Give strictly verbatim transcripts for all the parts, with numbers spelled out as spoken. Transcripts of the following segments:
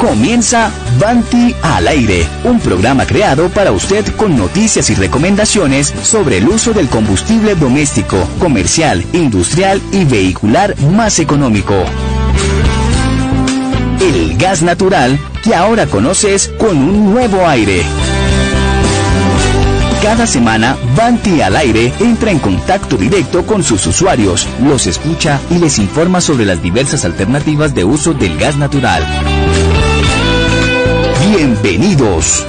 Comienza Vanti al aire, un programa creado para usted con noticias y recomendaciones sobre el uso del combustible doméstico, comercial, industrial y vehicular más económico. El gas natural que ahora conoces con un nuevo aire. Cada semana, Vanti al aire entra en contacto directo con sus usuarios, los escucha y les informa sobre las diversas alternativas de uso del gas natural. Bienvenidos.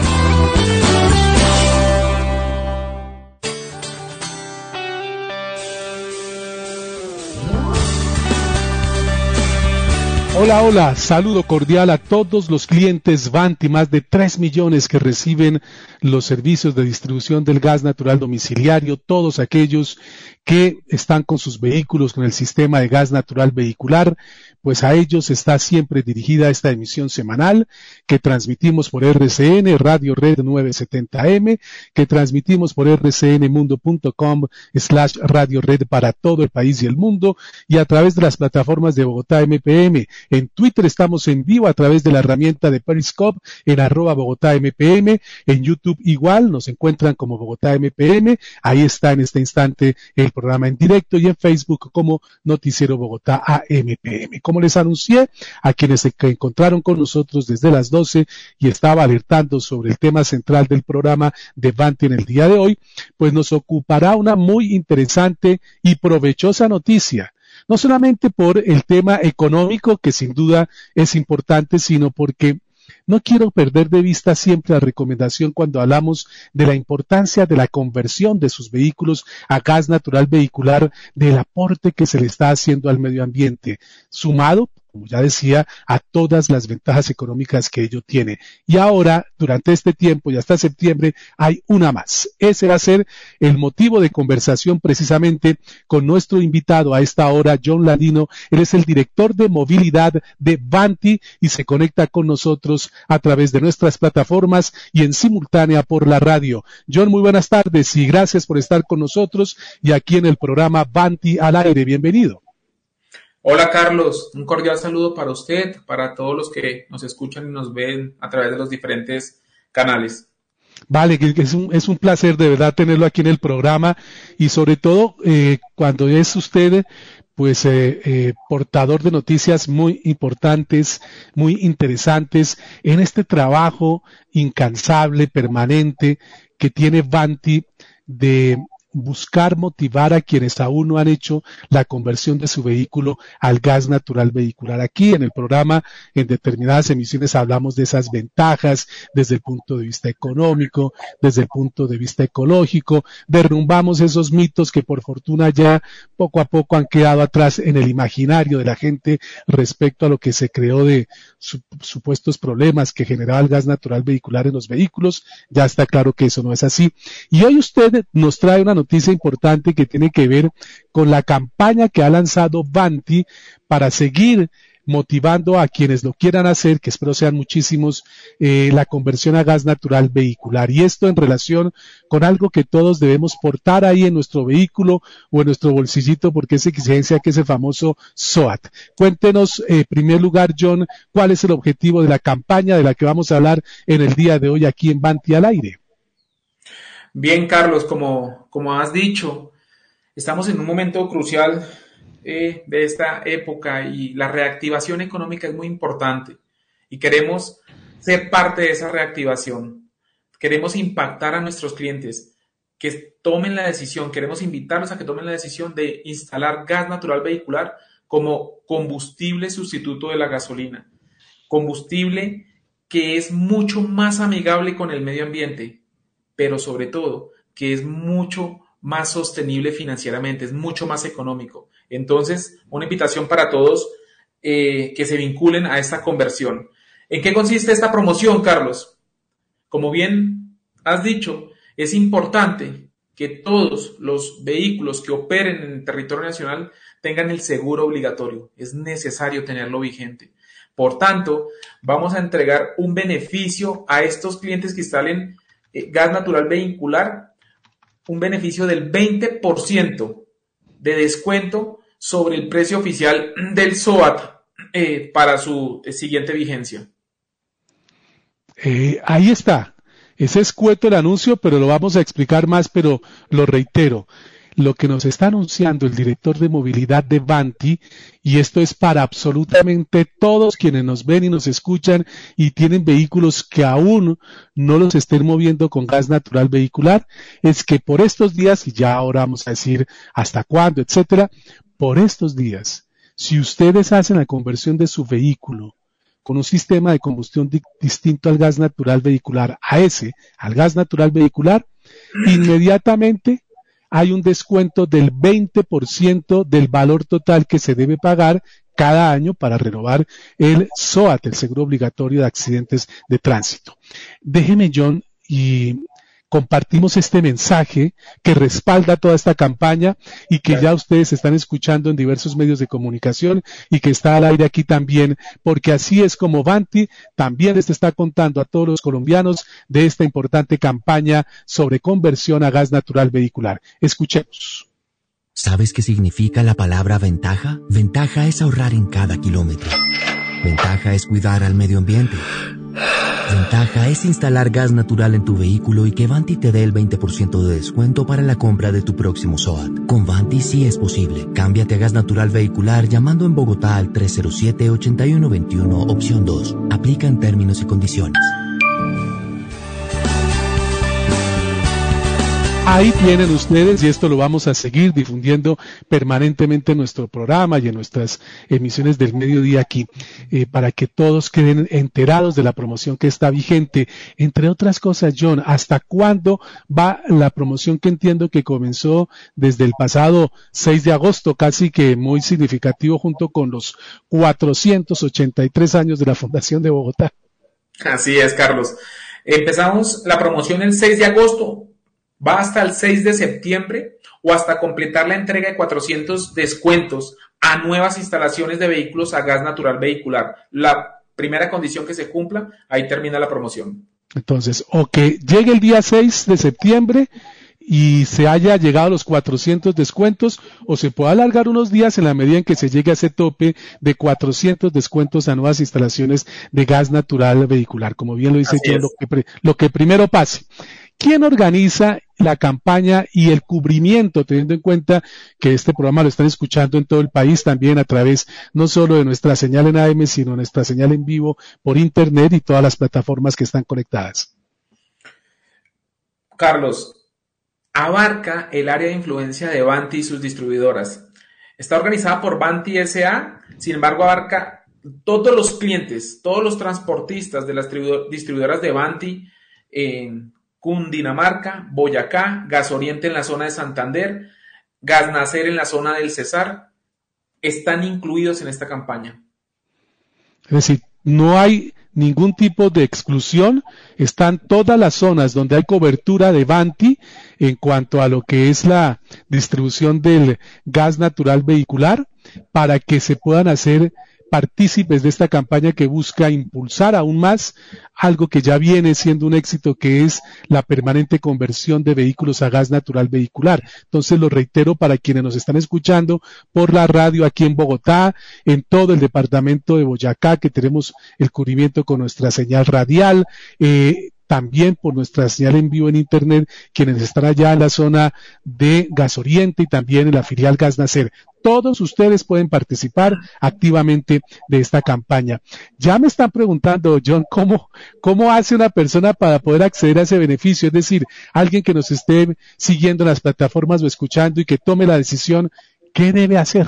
Hola, hola, saludo cordial a todos los clientes Vanti, más de tres millones que reciben los servicios de distribución del gas natural domiciliario, todos aquellos que están con sus vehículos con el sistema de gas natural vehicular, pues a ellos está siempre dirigida esta emisión semanal que transmitimos por R C N, Radio Red novecientos setenta M, que transmitimos por r c n mundo punto com slash Radio Red para todo el país y el mundo y a través de las plataformas de Bogotá M P M. En Twitter estamos en vivo a través de la herramienta de Periscope en arroba Bogotá M P M. En YouTube igual, nos encuentran como Bogotá M P M. Ahí está en este instante el programa en directo y en Facebook como Noticiero Bogotá A M P M. Como les anuncié, a quienes se encontraron con nosotros desde las doce y estaba alertando sobre el tema central del programa de Vanti en el día de hoy, pues nos ocupará una muy interesante y provechosa noticia. No solamente por el tema económico, que sin duda es importante, sino porque no quiero perder de vista siempre la recomendación cuando hablamos de la importancia de la conversión de sus vehículos a gas natural vehicular, del aporte que se le está haciendo al medio ambiente, sumado, como ya decía, a todas las ventajas económicas que ello tiene. Y ahora, durante este tiempo y hasta septiembre, hay una más. Ese va a ser el motivo de conversación precisamente con nuestro invitado a esta hora, John Ladino. Él es el director de movilidad de Vanti y se conecta con nosotros a través de nuestras plataformas y en simultánea por la radio. John, muy buenas tardes y gracias por estar con nosotros y aquí en el programa Vanti al aire. Bienvenido. Hola Carlos, un cordial saludo para usted, para todos los que nos escuchan y nos ven a través de los diferentes canales. Vale, que es un, es un placer de verdad tenerlo aquí en el programa y sobre todo eh, cuando es usted pues eh, eh, portador de noticias muy importantes, muy interesantes en este trabajo incansable, permanente que tiene Vanti de buscar motivar a quienes aún no han hecho la conversión de su vehículo al gas natural vehicular. Aquí en el programa, en determinadas emisiones hablamos de esas ventajas desde el punto de vista económico, desde el punto de vista ecológico, derrumbamos esos mitos que por fortuna ya poco a poco han quedado atrás en el imaginario de la gente respecto a lo que se creó de su, supuestos problemas que generaba el gas natural vehicular en los vehículos. Ya está claro que eso no es así. Y hoy usted nos trae una noticia importante que tiene que ver con la campaña que ha lanzado Vanti para seguir motivando a quienes lo quieran hacer, que espero sean muchísimos, eh, la conversión a gas natural vehicular. Y esto en relación con algo que todos debemos portar ahí en nuestro vehículo o en nuestro bolsillito, porque es exigencia que es el famoso S O A T. Cuéntenos, en eh, primer lugar, John, cuál es el objetivo de la campaña de la que vamos a hablar en el día de hoy aquí en Vanti al aire. Bien, Carlos, como, como has dicho, estamos en un momento crucial eh, de esta época y la reactivación económica es muy importante y queremos ser parte de esa reactivación. Queremos impactar a nuestros clientes que tomen la decisión, queremos invitarlos a que tomen la decisión de instalar gas natural vehicular como combustible sustituto de la gasolina, combustible que es mucho más amigable con el medio ambiente, pero sobre todo que es mucho más sostenible financieramente, es mucho más económico. Entonces, una invitación para todos eh, que se vinculen a esta conversión. ¿En qué consiste esta promoción, Carlos? Como bien has dicho, es importante que todos los vehículos que operen en el territorio nacional tengan el seguro obligatorio. Es necesario tenerlo vigente. Por tanto, vamos a entregar un beneficio a estos clientes que instalen eh, gas natural vehicular, un beneficio del veinte por ciento de descuento sobre el precio oficial del S O A T eh, para su eh, siguiente vigencia. Eh, ahí está. Ese es escueto el anuncio, pero lo vamos a explicar más, pero lo reitero. Lo que nos está anunciando el director de movilidad de Vanti, y esto es para absolutamente todos quienes nos ven y nos escuchan y tienen vehículos que aún no los estén moviendo con gas natural vehicular, es que por estos días, y ya ahora vamos a decir hasta cuándo, etcétera, por estos días, si ustedes hacen la conversión de su vehículo con un sistema de combustión di- distinto al gas natural vehicular, a ese, al gas natural vehicular, inmediatamente hay un descuento del veinte por ciento del valor total que se debe pagar cada año para renovar el SOAT, el seguro obligatorio de accidentes de tránsito. Déjeme, John, y compartimos este mensaje que respalda toda esta campaña y que ya ustedes están escuchando en diversos medios de comunicación y que está al aire aquí también, porque así es como Vanti también les está contando a todos los colombianos de esta importante campaña sobre conversión a gas natural vehicular. Escuchemos. ¿Sabes qué significa la palabra ventaja? Ventaja es ahorrar en cada kilómetro. Ventaja es cuidar al medio ambiente. Ventaja es instalar gas natural en tu vehículo y que Vanti te dé el veinte por ciento de descuento para la compra de tu próximo SOAT. Con Vanti sí es posible. Cámbiate a gas natural vehicular llamando en Bogotá al tres cero siete, ocho uno dos uno, opción dos. Aplican términos y condiciones. Ahí tienen ustedes, y esto lo vamos a seguir difundiendo permanentemente en nuestro programa y en nuestras emisiones del mediodía aquí, eh, para que todos queden enterados de la promoción que está vigente. Entre otras cosas, John, ¿hasta cuándo va la promoción que entiendo que comenzó desde el pasado seis de agosto, casi que muy significativo junto con los cuatrocientos ochenta y tres años de la Fundación de Bogotá? Así es, Carlos. Empezamos la promoción el seis de agosto. Va hasta el seis de septiembre o hasta completar la entrega de cuatrocientos descuentos a nuevas instalaciones de vehículos a gas natural vehicular. La primera condición que se cumpla, ahí termina la promoción. Entonces, o que llegue el día seis de septiembre y se haya llegado a los cuatrocientos descuentos, o se puede alargar unos días en la medida en que se llegue a ese tope de cuatrocientos descuentos a nuevas instalaciones de gas natural vehicular. Como bien lo dice yo, lo que, lo que primero pase. ¿Quién organiza la campaña y el cubrimiento, teniendo en cuenta que este programa lo están escuchando en todo el país también a través no solo de nuestra señal en A M, sino nuestra señal en vivo por internet y todas las plataformas que están conectadas? Carlos, abarca el área de influencia de Vanti y sus distribuidoras. Está organizada por Vanti S A, sin embargo abarca todos los clientes, todos los transportistas de las distribuidoras de Vanti en Cundinamarca, Boyacá, Gas Oriente en la zona de Santander, Gas Nacer en la zona del Cesar, están incluidos en esta campaña. Es decir, no hay ningún tipo de exclusión, están todas las zonas donde hay cobertura de Vanti en cuanto a lo que es la distribución del gas natural vehicular, para que se puedan hacer partícipes de esta campaña que busca impulsar aún más algo que ya viene siendo un éxito, que es la permanente conversión de vehículos a gas natural vehicular. Entonces lo reitero para quienes nos están escuchando por la radio aquí en Bogotá, en todo el departamento de Boyacá, que tenemos el cubrimiento con nuestra señal radial, eh, también por nuestra señal en vivo en internet, quienes están allá en la zona de Gas Oriente y también en la filial Gas Nacer. Todos ustedes pueden participar activamente de esta campaña. Ya me están preguntando, John, ¿cómo, cómo hace una persona para poder acceder a ese beneficio? Es decir, alguien que nos esté siguiendo en las plataformas o escuchando y que tome la decisión, ¿qué debe hacer?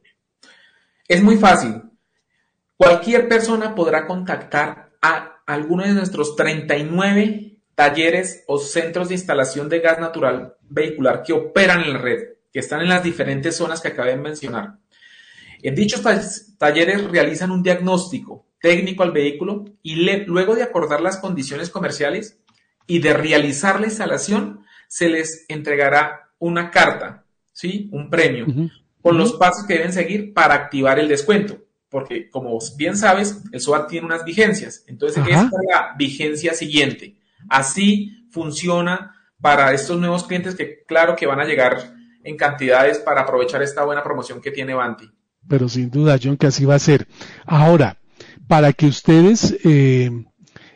Es muy fácil. Cualquier persona podrá contactar a alguno de nuestros treinta y nueve talleres o centros de instalación de gas natural vehicular que operan en la red, que están en las diferentes zonas que acabé de mencionar. En dichos talleres realizan un diagnóstico técnico al vehículo y le, luego de acordar las condiciones comerciales y de realizar la instalación, se les entregará una carta, ¿sí? Un premio, uh-huh. con uh-huh. los pasos que deben seguir para activar el descuento. Porque, como bien sabes, el SOAT tiene unas vigencias. Entonces, Ajá. esta es la vigencia siguiente. Así funciona para estos nuevos clientes que, claro, que van a llegar en cantidades para aprovechar esta buena promoción que tiene Vanti. Pero sin duda, John, que así va a ser. Ahora, para que ustedes eh,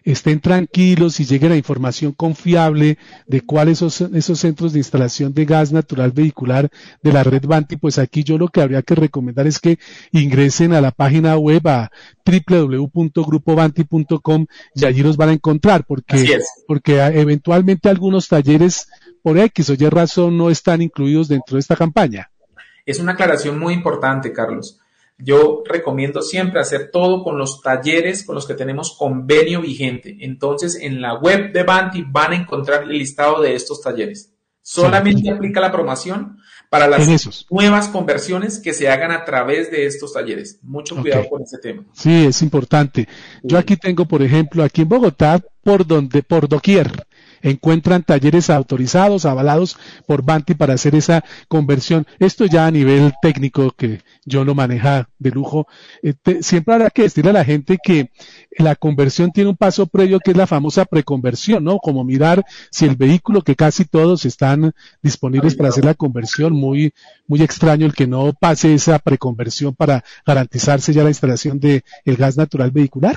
estén tranquilos y llegue la información confiable de cuáles son esos centros de instalación de gas natural vehicular de la red Vanti, pues aquí yo lo que habría que recomendar es que ingresen a la página web a doble u doble u doble u punto grupo vanti punto com y allí los van a encontrar, porque, porque eventualmente algunos talleres por X o Y razón no están incluidos dentro de esta campaña. Es una aclaración muy importante, Carlos. Yo recomiendo siempre hacer todo con los talleres con los que tenemos convenio vigente. Entonces, en la web de Vanti van a encontrar el listado de estos talleres. Solamente sí. aplica la promoción para las nuevas conversiones que se hagan a través de estos talleres. Mucho cuidado okay. con ese tema. Sí, es importante. Yo aquí tengo, por ejemplo, aquí en Bogotá, por donde, por doquier, encuentran talleres autorizados, avalados por Vanti para hacer esa conversión. Esto ya a nivel técnico, que yo lo maneja de lujo. Eh, te, siempre habrá que decirle a la gente que la conversión tiene un paso previo, que es la famosa preconversión, ¿no? Como mirar si el vehículo, que casi todos están disponibles para hacer la conversión, muy, muy extraño el que no pase esa preconversión para garantizarse ya la instalación de el gas natural vehicular.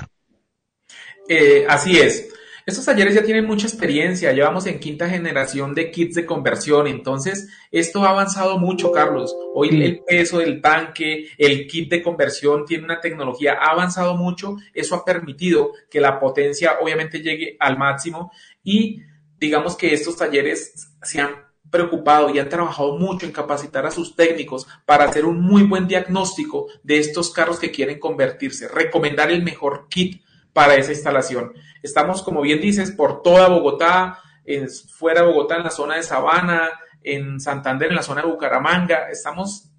Eh, así es. Estos talleres ya tienen mucha experiencia, llevamos en quinta generación de kits de conversión, entonces esto ha avanzado mucho, Carlos. Hoy sí. el peso del tanque, el kit de conversión tiene una tecnología, ha avanzado mucho, eso ha permitido que la potencia obviamente llegue al máximo y digamos que estos talleres se han preocupado y han trabajado mucho en capacitar a sus técnicos para hacer un muy buen diagnóstico de estos carros que quieren convertirse, recomendar el mejor kit para esa instalación. Estamos, como bien dices, por toda Bogotá, en, fuera de Bogotá, en la zona de Sabana, en Santander, en la zona de Bucaramanga. Estamos,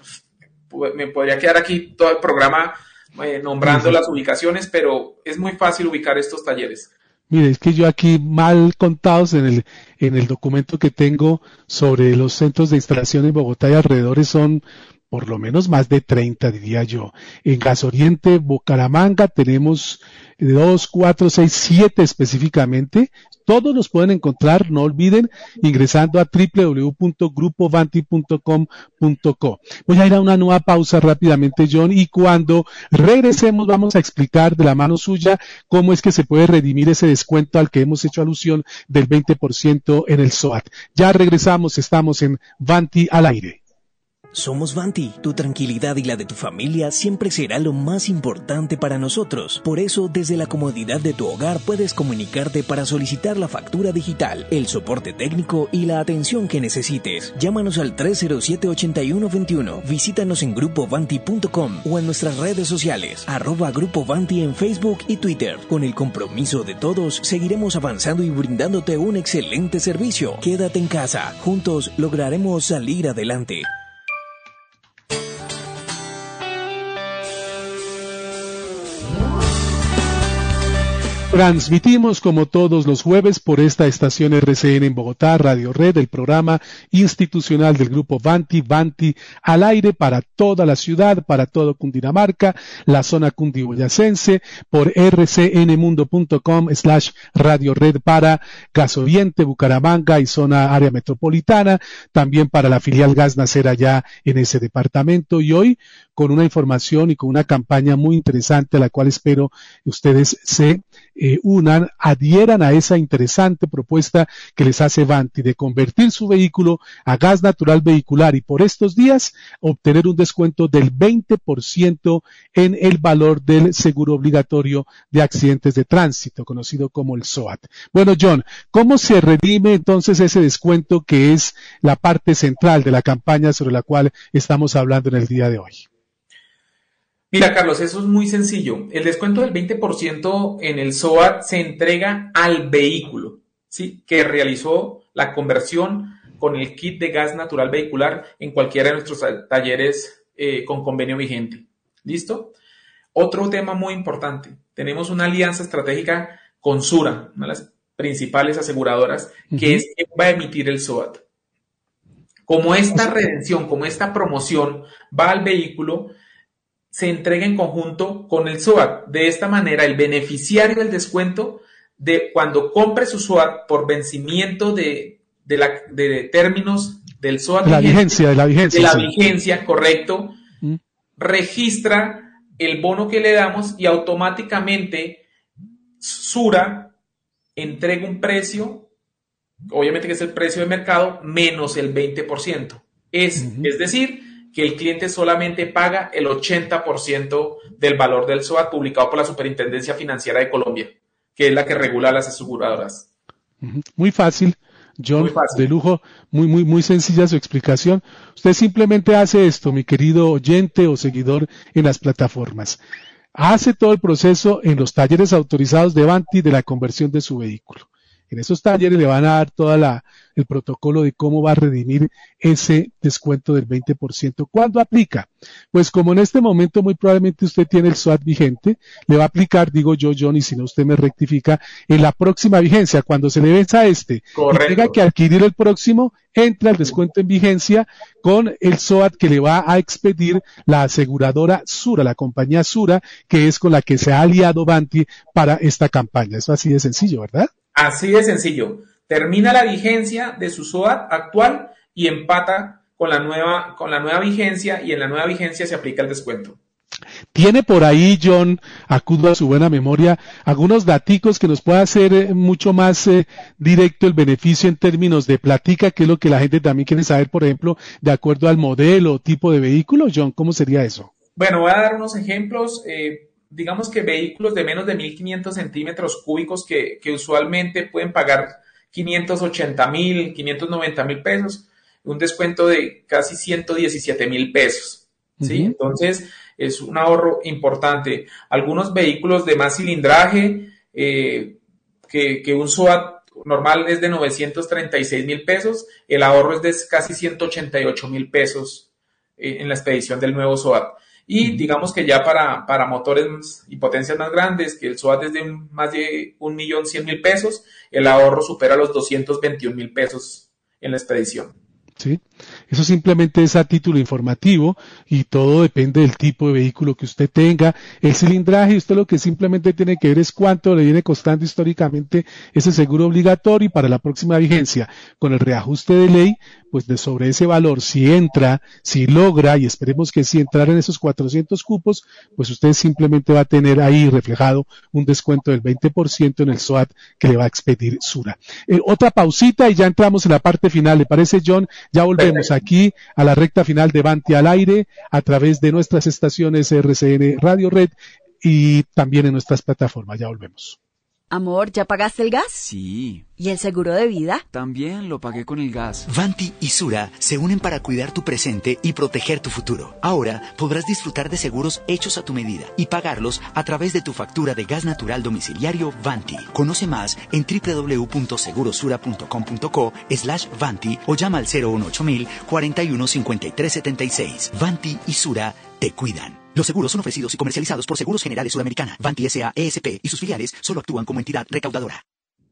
me podría quedar aquí todo el programa eh, nombrando las ubicaciones, pero es muy fácil ubicar estos talleres. Mire, es que yo aquí mal contados en el, en el documento que tengo sobre los centros de instalación en Bogotá y alrededores son por lo menos más de treinta, diría yo. En Gasoriente, Bucaramanga, tenemos dos, cuatro, seis, siete específicamente. Todos los pueden encontrar, no olviden, ingresando a doble u doble u doble u punto grupo vanti punto com punto co. Voy a ir a una nueva pausa rápidamente, John, y cuando regresemos vamos a explicar de la mano suya cómo es que se puede redimir ese descuento al que hemos hecho alusión del veinte por ciento en el SOAT. Ya regresamos, estamos en Vanti al aire. Somos Vanti, tu tranquilidad y la de tu familia siempre será lo más importante para nosotros. Por eso, desde la comodidad de tu hogar puedes comunicarte para solicitar la factura digital, el soporte técnico y la atención que necesites. Llámanos al tres cero siete, ocho uno dos uno, visítanos en grupo vanti punto com o en nuestras redes sociales, arroba Grupo Vanti en Facebook y Twitter. Con el compromiso de todos, seguiremos avanzando y brindándote un excelente servicio. Quédate en casa, juntos lograremos salir adelante. Transmitimos como todos los jueves por esta estación R C N en Bogotá, Radio Red, el programa institucional del Grupo Vanti, Vanti al aire para toda la ciudad, para todo Cundinamarca, la zona cundiboyacense, por rcnmundo.com slash Radio Red para Gasoriente, Bucaramanga y zona área metropolitana, también para la filial Gas Nacer allá en ese departamento, y hoy con una información y con una campaña muy interesante a la cual espero ustedes se eh, unan, adhieran a esa interesante propuesta que les hace Vanti de convertir su vehículo a gas natural vehicular y por estos días obtener un descuento del veinte por ciento en el valor del seguro obligatorio de accidentes de tránsito, conocido como el SOAT. Bueno, John, ¿cómo se redime entonces ese descuento que es la parte central de la campaña sobre la cual estamos hablando en el día de hoy? Mira, Carlos, eso es muy sencillo. El descuento del veinte por ciento en el SOAT se entrega al vehículo, ¿sí?, que realizó la conversión con el kit de gas natural vehicular en cualquiera de nuestros talleres eh, con convenio vigente. ¿Listo? Otro tema muy importante. Tenemos una alianza estratégica con Sura, una de las principales aseguradoras, uh-huh. que es quien va a emitir el SOAT. Como esta redención, como esta promoción va al vehículo, se entrega en conjunto con el SOAT. De esta manera, el beneficiario del descuento, de cuando compre su SOAT por vencimiento de, de, la, de términos del SOAT, la vigente, vigencia, de la vigencia, de la sí. vigencia, correcto, ¿Mm? registra el bono que le damos y automáticamente Sura entrega un precio, obviamente que es el precio de mercado, menos el veinte por ciento. Es, uh-huh. es decir, que el cliente solamente paga el ochenta por ciento del valor del SOAT publicado por la Superintendencia Financiera de Colombia, que es la que regula las aseguradoras. Uh-huh. Muy fácil. John, muy fácil. De lujo, muy, muy, muy sencilla su explicación. Usted simplemente hace esto, mi querido oyente o seguidor en las plataformas. Hace todo el proceso en los talleres autorizados de Vanti de la conversión de su vehículo. En esos talleres le van a dar todo el protocolo de cómo va a redimir ese descuento del veinte por ciento. ¿Cuándo aplica? Pues como en este momento muy probablemente usted tiene el SOAT vigente, le va a aplicar, digo yo, John, y si no usted me rectifica, en la próxima vigencia, cuando se le venza este, correcto, y tenga que adquirir el próximo, entra el descuento en vigencia con el SOAT que le va a expedir la aseguradora Sura, la compañía Sura, que es con la que se ha aliado Vanti para esta campaña. Eso así de sencillo, ¿verdad? Así de sencillo. Termina la vigencia de su SOAT actual y empata con la nueva, con la nueva vigencia, y en la nueva vigencia se aplica el descuento. Tiene por ahí, John, acudo a su buena memoria, algunos daticos que nos pueda hacer eh, mucho más eh, directo el beneficio en términos de platica, que es lo que la gente también quiere saber, por ejemplo, de acuerdo al modelo o tipo de vehículo. John, ¿cómo sería eso? Bueno, voy a dar unos ejemplos. Eh, digamos que vehículos de menos de mil quinientos centímetros cúbicos que, que usualmente pueden pagar quinientos ochenta mil, quinientos noventa mil pesos, un descuento de casi ciento diecisiete mil pesos. ¿Sí? Uh-huh. Entonces, es un ahorro importante. Algunos vehículos de más cilindraje, eh, que, que un SOAT normal es de novecientos treinta y seis mil pesos, el ahorro es de casi ciento ochenta y ocho mil pesos eh, en la expedición del nuevo SOAT. Y digamos que ya para, para motores y potencias más grandes, que el SOAT es de más de un millón cien mil pesos, el ahorro supera los doscientos veintiún mil pesos en la expedición. Sí, eso simplemente es a título informativo y todo depende del tipo de vehículo que usted tenga, el cilindraje. Usted lo que simplemente tiene que ver es cuánto le viene costando históricamente ese seguro obligatorio, y para la próxima vigencia, con el reajuste de ley, pues de sobre ese valor, si entra, si logra, y esperemos que si entrara en esos cuatrocientos cupos, pues usted simplemente va a tener ahí reflejado un descuento del veinte por ciento en el SOAT que le va a expedir Sura. Eh, otra pausita y ya entramos en la parte final, ¿le parece, John? Ya volvemos aquí a la recta final de Vanti al aire a través de nuestras estaciones R C N Radio Red y también en nuestras plataformas. Ya volvemos. Amor, ¿ya pagaste el gas? Sí. ¿Y el seguro de vida? También lo pagué con el gas. Vanti y Sura se unen para cuidar tu presente y proteger tu futuro. Ahora podrás disfrutar de seguros hechos a tu medida y pagarlos a través de tu factura de gas natural domiciliario Vanti. Conoce más en doble u doble u doble u punto segurosura punto com punto co slash Vanti o llama al cero uno ocho mil cuarenta y uno cincuenta y tres setenta y seis. Vanti y Sura te cuidan. Los seguros son ofrecidos y comercializados por Seguros Generales Sudamericana, Vanti S A E S P y sus filiales solo actúan como entidad recaudadora.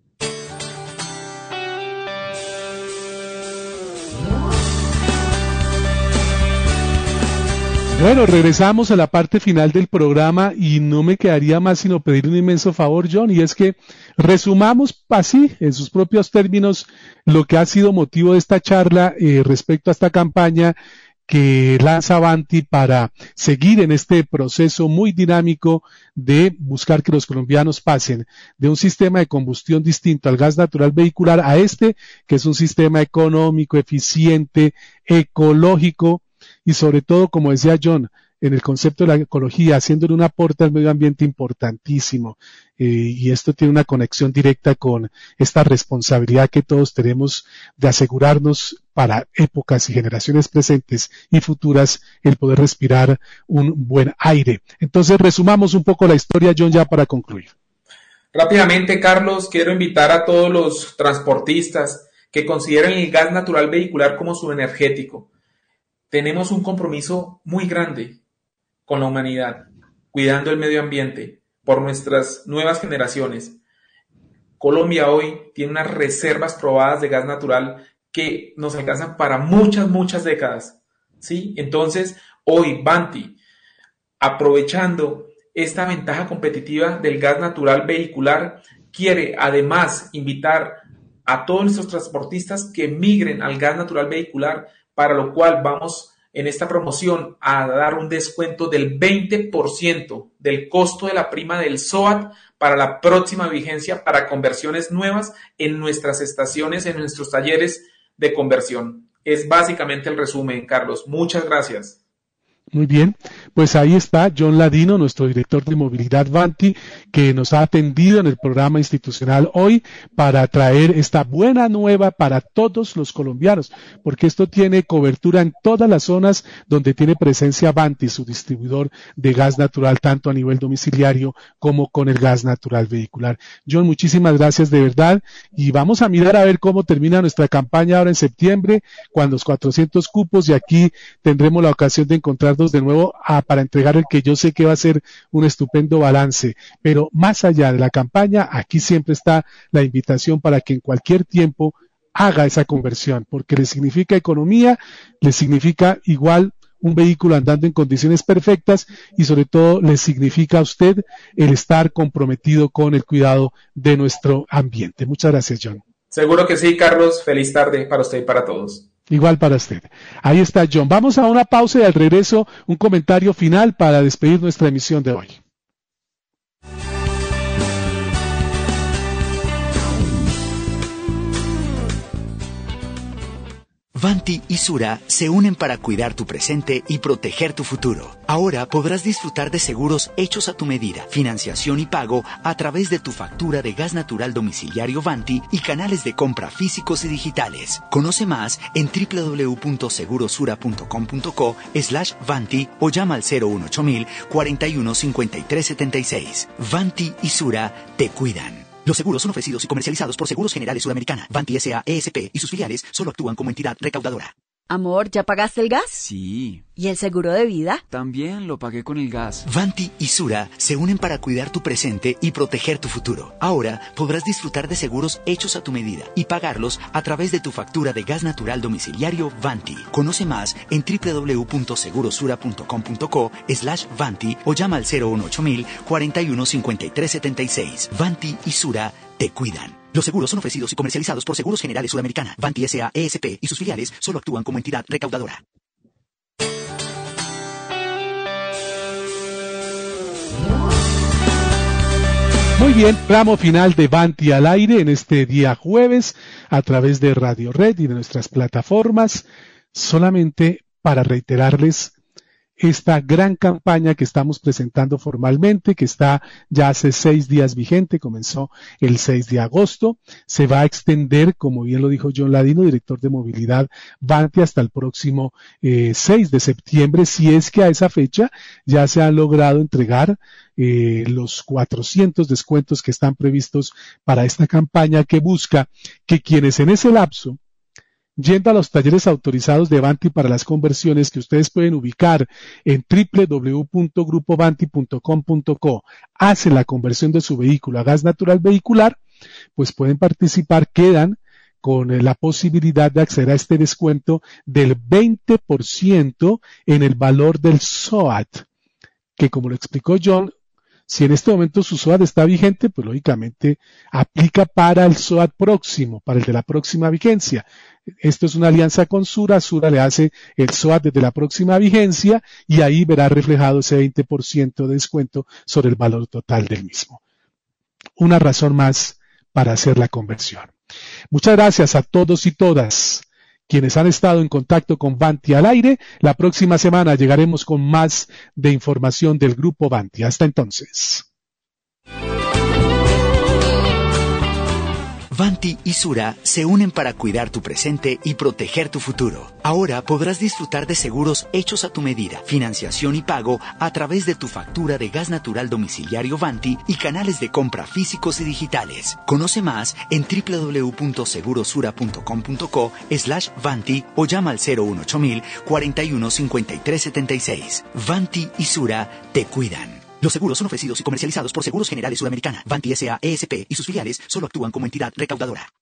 Bueno, regresamos a la parte final del programa y no me quedaría más sino pedir un inmenso favor, John, y es que resumamos así, en sus propios términos, lo que ha sido motivo de esta charla eh, respecto a esta campaña que lanza Vanti para seguir en este proceso muy dinámico de buscar que los colombianos pasen de un sistema de combustión distinto al gas natural vehicular a este, que es un sistema económico, eficiente, ecológico y sobre todo, como decía John, en el concepto de la ecología, haciéndole un aporte al medio ambiente importantísimo. Eh, y esto tiene una conexión directa con esta responsabilidad que todos tenemos de asegurarnos para épocas y generaciones presentes y futuras el poder respirar un buen aire. Entonces, resumamos un poco la historia, John, ya para concluir. Rápidamente, Carlos, quiero invitar a todos los transportistas que consideren el gas natural vehicular como su energético. Tenemos un compromiso muy grande con la humanidad, cuidando el medio ambiente por nuestras nuevas generaciones. Colombia hoy tiene unas reservas probadas de gas natural que nos alcanzan para muchas, muchas décadas, ¿sí? Entonces, hoy Vanti, aprovechando esta ventaja competitiva del gas natural vehicular, quiere además invitar a todos nuestros transportistas que migren al gas natural vehicular, para lo cual vamos en esta promoción a dar un descuento del veinte por ciento del costo de la prima del S O A T para la próxima vigencia para conversiones nuevas en nuestras estaciones, en nuestros talleres de conversión. Es básicamente el resumen, Carlos. Muchas gracias. Muy bien, pues ahí está John Ladino, nuestro director de movilidad Vanti, que nos ha atendido en el programa institucional hoy para traer esta buena nueva para todos los colombianos, porque esto tiene cobertura en todas las zonas donde tiene presencia Vanti, su distribuidor de gas natural, tanto a nivel domiciliario como con el gas natural vehicular. John, muchísimas gracias de verdad, y vamos a mirar a ver cómo termina nuestra campaña ahora en septiembre, cuando los cuatrocientos cupos, y aquí tendremos la ocasión de encontrar de nuevo a, para entregar el que yo sé que va a ser un estupendo balance, pero más allá de la campaña, aquí siempre está la invitación para que en cualquier tiempo haga esa conversión, porque le significa economía, le significa igual un vehículo andando en condiciones perfectas y sobre todo le significa a usted el estar comprometido con el cuidado de nuestro ambiente. Muchas gracias, John. Seguro que sí, Carlos. Feliz tarde para usted y para todos. Igual para usted. Ahí está John. Vamos a una pausa y al regreso un comentario final para despedir nuestra emisión de hoy. Vanti y Sura se unen para cuidar tu presente y proteger tu futuro. Ahora podrás disfrutar de seguros hechos a tu medida, financiación y pago a través de tu factura de gas natural domiciliario Vanti y canales de compra físicos y digitales. Conoce más en doble u doble u doble u punto segurosura punto com punto co slash Vanti o llama al cero uno ocho mil, cuarenta y uno, cincuenta y tres setenta y seis. Vanti y Sura te cuidan. Los seguros son ofrecidos y comercializados por Seguros Generales Sudamericana. Vanti S A E S P y sus filiales solo actúan como entidad recaudadora. Amor, ¿ya pagaste el gas? Sí. ¿Y el seguro de vida? También lo pagué con el gas. Vanti y Sura se unen para cuidar tu presente y proteger tu futuro. Ahora podrás disfrutar de seguros hechos a tu medida y pagarlos a través de tu factura de gas natural domiciliario Vanti. Conoce más en doble u doble u doble u punto segurosura punto com punto co slash Vanti o llama al cero uno ocho mil, cuarenta y uno, cincuenta y tres setenta y seis. Vanti y Sura te cuidan. Los seguros son ofrecidos y comercializados por Seguros Generales Sudamericana. Vanti S A E S P y sus filiales solo actúan como entidad recaudadora. Muy bien, tramo final de Vanti al aire en este día jueves a través de Radio Red y de nuestras plataformas, solamente para reiterarles esta gran campaña que estamos presentando formalmente, que está ya hace seis días vigente, comenzó el seis de agosto, se va a extender, como bien lo dijo John Ladino, director de movilidad Vanti, hasta el próximo eh, seis de septiembre, si es que a esa fecha ya se han logrado entregar eh, los cuatrocientos descuentos que están previstos para esta campaña que busca que quienes en ese lapso, yendo a los talleres autorizados de Vanti para las conversiones que ustedes pueden ubicar en doble u doble u doble u punto grupo vanti punto com punto co, hacen la conversión de su vehículo a gas natural vehicular, pues pueden participar, quedan con la posibilidad de acceder a este descuento del veinte por ciento en el valor del S O A T, que como lo explicó John, si en este momento su S O A T está vigente, pues lógicamente aplica para el S O A T próximo, para el de la próxima vigencia. Esto es una alianza con Sura, Sura le hace el S O A T desde la próxima vigencia y ahí verá reflejado ese veinte por ciento de descuento sobre el valor total del mismo. Una razón más para hacer la conversión. Muchas gracias a todos y todas quienes han estado en contacto con Vanti al aire. La próxima semana llegaremos con más de información del Grupo Vanti. Hasta entonces. Vanti y Sura se unen para cuidar tu presente y proteger tu futuro. Ahora podrás disfrutar de seguros hechos a tu medida, financiación y pago a través de tu factura de gas natural domiciliario Vanti y canales de compra físicos y digitales. Conoce más en doble u doble u doble u punto segurosura punto com punto co slash Vanti o llama al cero uno ocho mil, cuarenta y uno, cincuenta y tres setenta y seis. Vanti y Sura te cuidan. Los seguros son ofrecidos y comercializados por Seguros Generales Sudamericana. Vanti S A E S P y sus filiales solo actúan como entidad recaudadora.